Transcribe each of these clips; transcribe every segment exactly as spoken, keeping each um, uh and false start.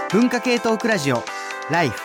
文化系トークラジオライフ。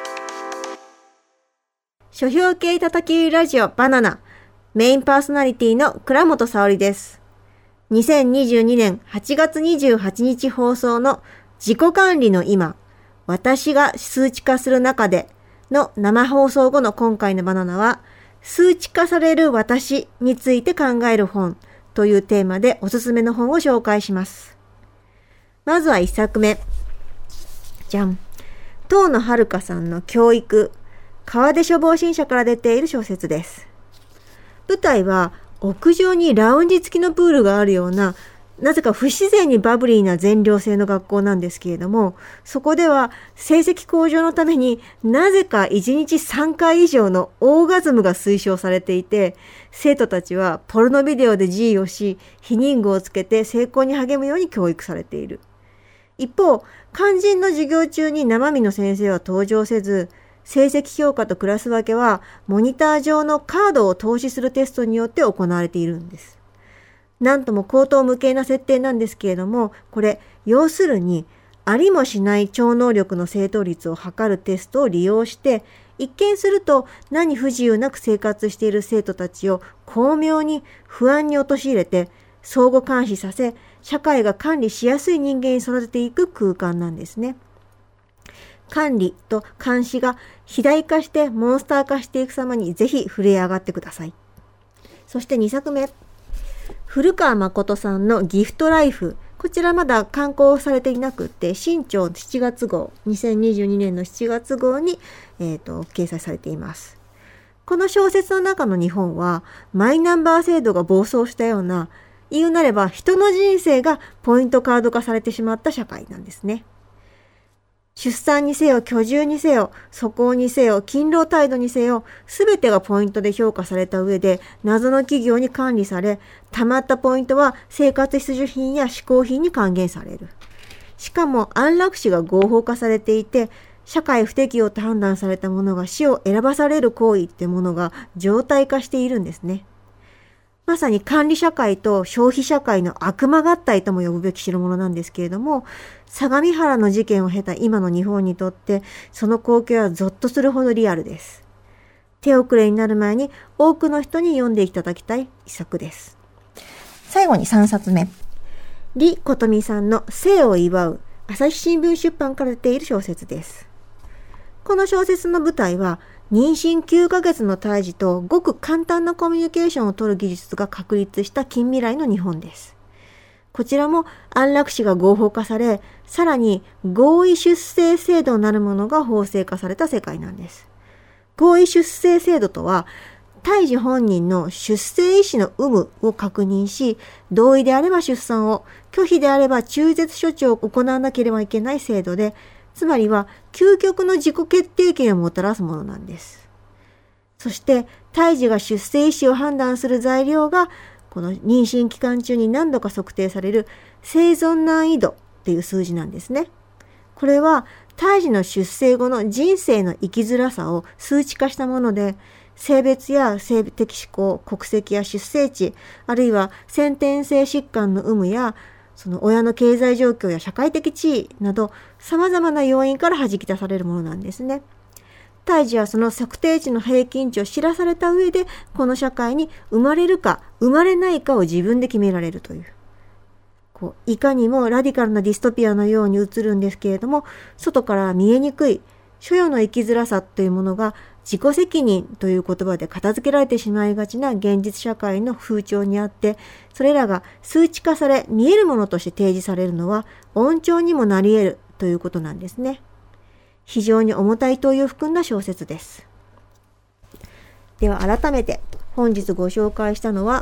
書評系叩き売りラジオバナナ、メインパーソナリティの倉本沙織です。にせんにじゅうにねんはちがつにじゅうはちにち放送の自己管理の今、私が数値化する中での生放送後の今回のバナナは、数値化される私について考える本というテーマでおすすめの本を紹介します。まずはいっさくめ。じゃん。遠野遥さんの教育、川出処方新社から出ている小説です。舞台は屋上にラウンジ付きのプールがあるような、なぜか不自然にバブリーな全寮制の学校なんですけれども、そこでは成績向上のためになぜかいちにちさんかい以上のオーガズムが推奨されていて、生徒たちはポルノビデオで自慰をし、避妊具をつけて成功に励むように教育されている。一方、肝心の授業中に生身の先生は登場せず、成績評価とクラス分けはモニター上のカードを投資するテストによって行われているんです。なんとも高等無形な設定なんですけれども、これ要するにありもしない超能力の正答率を測るテストを利用して、一見すると何不自由なく生活している生徒たちを巧妙に不安に陥れて相互監視させ、社会が管理しやすい人間に育てていく空間なんですね。管理と監視が肥大化してモンスター化していく様にぜひ触れ上がってください。そしてにさくめ。古川誠さんのギフトライフ。こちらまだ刊行されていなくて、新潮しちがつごう、にせんにじゅうにねんのしちがつごうに、えーと、掲載されています。この小説の中の日本は、マイナンバー制度が暴走したような、言うなれば人の人生がポイントカード化されてしまった社会なんですね。出産にせよ、居住にせよ、素行にせよ、勤労態度にせよ、すべてがポイントで評価された上で、謎の企業に管理され、溜まったポイントは生活必需品や嗜好品に還元される。しかも安楽死が合法化されていて、社会不適応と判断された者が死を選ばされる行為ってものが常態化しているんですね。まさに管理社会と消費社会の悪魔合体とも呼ぶべき代物なんですけれども、相模原の事件を経た今の日本にとって、その光景はゾッとするほどリアルです。手遅れになる前に多くの人に読んでいただきたい一作です。最後にさんさつめ。李琴美さんの生を祝う、朝日新聞出版から出ている小説です。この小説の舞台は、妊娠きゅうかげつの胎児とごく簡単なコミュニケーションを取る技術が確立した近未来の日本です。こちらも安楽死が合法化され、さらに合意出生制度なるものが法制化された世界なんです。合意出生制度とは、胎児本人の出生意思の有無を確認し、同意であれば出産を、拒否であれば中絶処置を行わなければいけない制度で、つまりは究極の自己決定権をもたらすものなんです。そして胎児が出生意思を判断する材料がこの妊娠期間中に何度か測定される生存難易度っていう数字なんですね。これは胎児の出生後の人生の生きづらさを数値化したもので、性別や性的指向、国籍や出生地、あるいは先天性疾患の有無やその親の経済状況や社会的地位など様々な要因から弾き出されるものなんですね。胎児はその測定値の平均値を知らされた上で、この社会に生まれるか生まれないかを自分で決められるという。こういかにもラディカルなディストピアのように映るんですけれども、外から見えにくい所与の生きづらさというものが自己責任という言葉で片付けられてしまいがちな現実社会の風潮にあって、それらが数値化され見えるものとして提示されるのは恩寵にもなり得るということなんですね。非常に重たい問いを含んだ小説です。では改めて本日ご紹介したのは、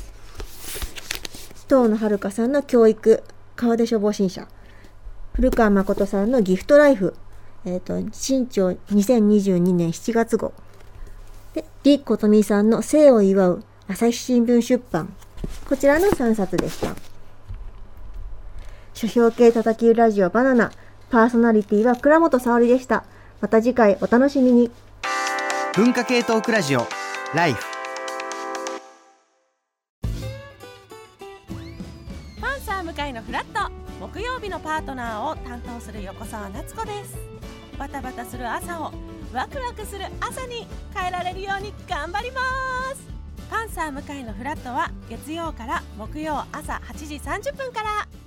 遠野遥さんの教育、川出処方新社、古川誠さんのギフトライフ、えっと、新潮にせんにじゅうにねんしちがつごう。で、李琴美さんの生を祝う、朝日新聞出版。こちらのさんさつでした。書評系叩き売りラジオバナナ。パーソナリティは倉本沙織でした。また次回お楽しみに。 文化系トークラジオライフ。 パンサー向井のフラット、木曜日のパートナーを担当する横澤夏子です。バタバタする朝をワクワクする朝に変えられるように頑張ります。パンサー向井のフラットは月曜から木曜朝はちじさんじゅっぷんから。